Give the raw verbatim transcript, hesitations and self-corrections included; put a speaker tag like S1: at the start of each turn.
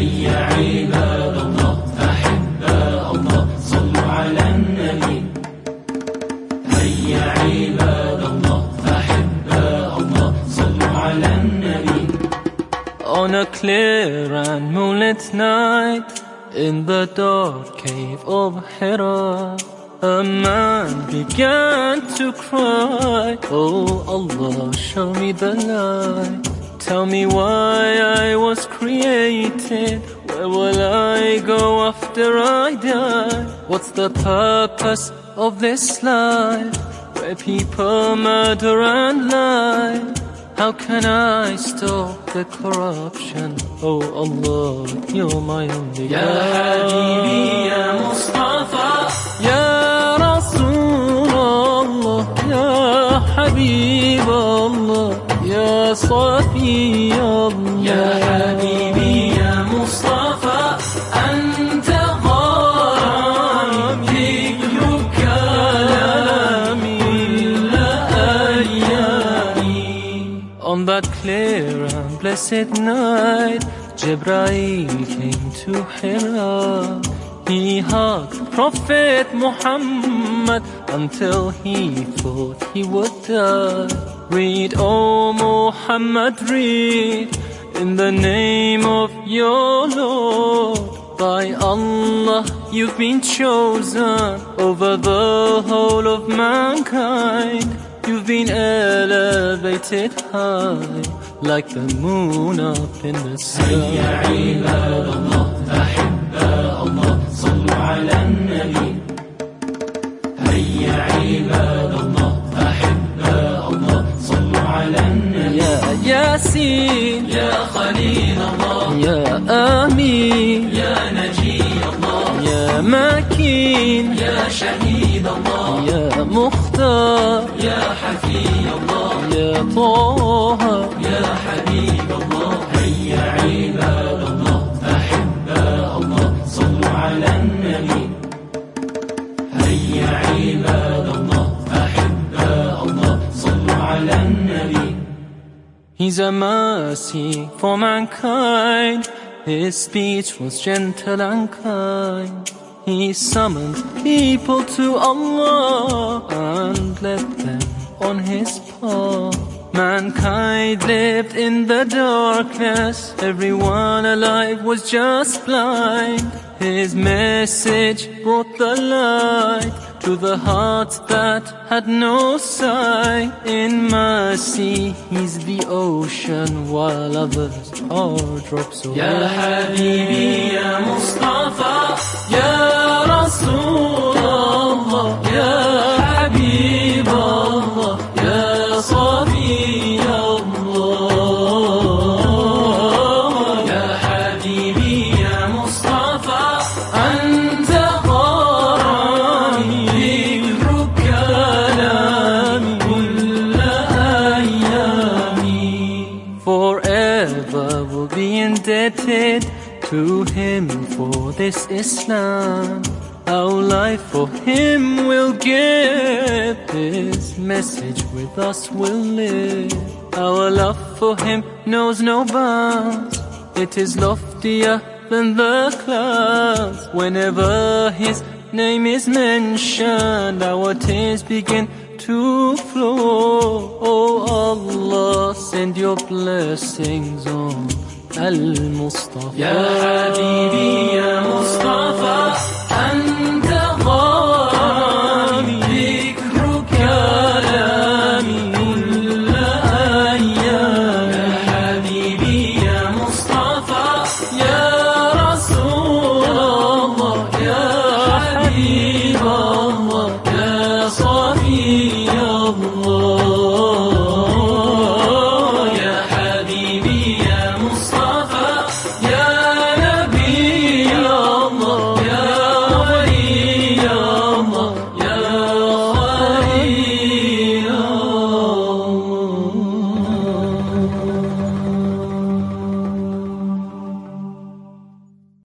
S1: هيا عباد الله أحباء الله صلوا على النبي. هيا عباد الله أحباء الله صلوا على النبي. On a clear and moonlit night, in the dark cave of Hira, a man began to cry, oh Allah, show me the light. Tell me why I was created. Where will I go after I die? What's the purpose of this life, where people murder and lie? How can I stop the corruption? Oh Allah, you're my only God. Ya Habibi, Ya Mustafa, Ya Rasulullah, Ya Habib Allah, Ya Safi Allah. Ya Habibi, Ya Mustafa, Anta gharami, dhikruka kalami la ayami. On that clear and blessed night, Jibreel came to Hira. He hugged Prophet Muhammad until he thought he would die. Read, oh Muhammad, read, in the name of your Lord. By Allah, you've been chosen over the whole of mankind. You've been elevated high, like the moon up in the sky. هيا عباد الله أحباء الله صلوا على النبي. هيا عباد الله أحباء الله صلوا على النبي. يا ياسين يا خليل الله، يا آمين يا نجي الله، يا مكين يا شهيد الله، يا مختار يا حفي الله، يا طه يا حبيب الله. هيا عباد الله أحباء الله صلوا على النبي. هيا عباد الله أحباء الله صلوا على النبي. He's a mercy for mankind. His speech was gentle and kind. He summoned people to Allah and led them on his path. Mankind lived in the darkness, everyone alive was just blind. His message brought the light to the hearts that had no sight. In mercy, he's the ocean, while others are drops away. Ya Habibi, Ya Mustafa, Ya Rasulullah, Ya Habib Allah, Ya Safi Allah. Ya Habibi, Ya Mustafa, Anta gharami, dhikruka kalami kulla ayami. Forever will be indebted to him for this Islam. Our life for him will give, his message with us will live. Our love for him knows no bounds, it is loftier than the clouds. Whenever his name is mentioned, our tears begin to flow. Oh Allah, send your blessings on Al-Mustafa. Ya Habibi,